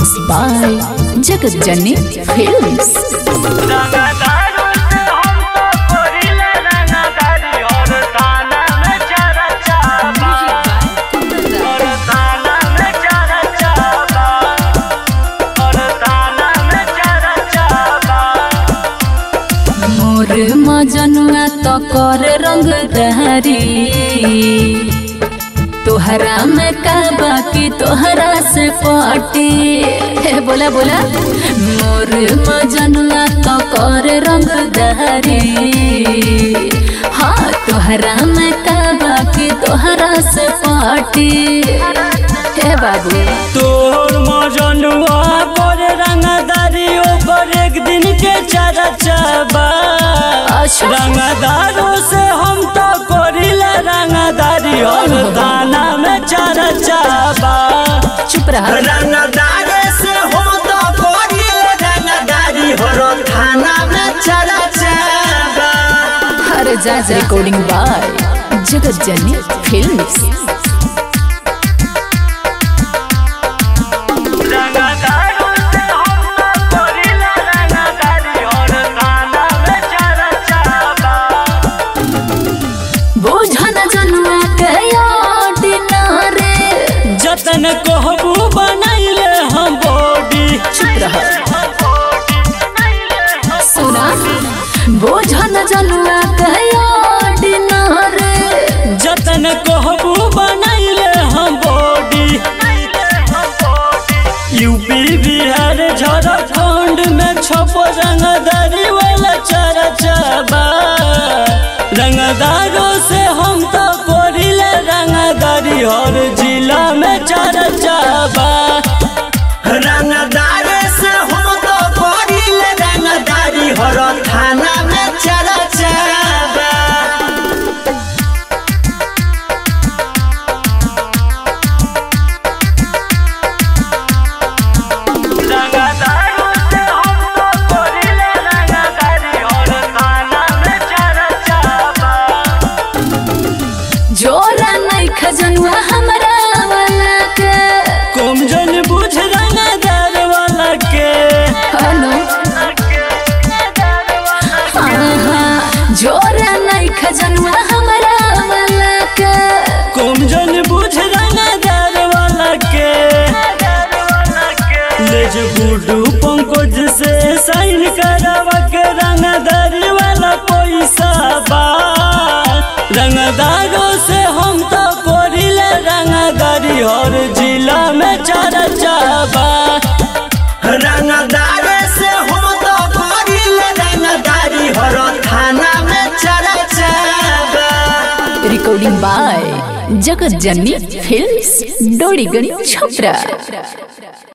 Mixed by Jagat Janni Films. मोर मजनुआ तो कर रंग दहरी तोहरा में का बाकी तोहरा से पाटी बोला बोला। मोर मजनुआ तो कर रंग दहरी हाँ तोहरा में का बाकी तोहरा से पाटी हे बाबू। तोर मजनुआ कर रंगदारी ओकर एक दिन के चर्चा रंगदारों से हम तो करिला रंगदारी और थाना में चर्चा चुप रहा। रंगदारे से हम तो करिला रंगदारी और थाना में चर्चा। अरे जा रिकॉर्डिंग बाय जगत जननी फिल्म्स। जतन कहबू बनैले हम बॉडी। चुप रहा। सुना बोझन जनुआ रे जतन कहबू बनैले हम बॉडी। यूपी बिहार झारखंड में छप रंगदारी वाला चर्चा रंगदारों से हम तो करिले रंगदारी और जिला में चर्चा रंगदारे से हम तो करिले रंगदारी और थाना में चर्चा। जोरा नहीं खजनुआ हमरा वाला के कम जन बुझ रंगदार वाला के हेलो हाँ जोरा नहीं खजनुआ हमरा वाला के कम जन बुझ रंगदार वाला के लेज गुडू पंकज से साइन करवा के रंगदार वाला पैसा रंगदारों से हम तो करिले रंगदारी और जिला में चर्चा रंगदारे से हम तो करिले रंगदारी और थाना में चर्चा। रिकॉर्डिंग बाय जगत जननी फिल्म्स डोरीगंज छपरा।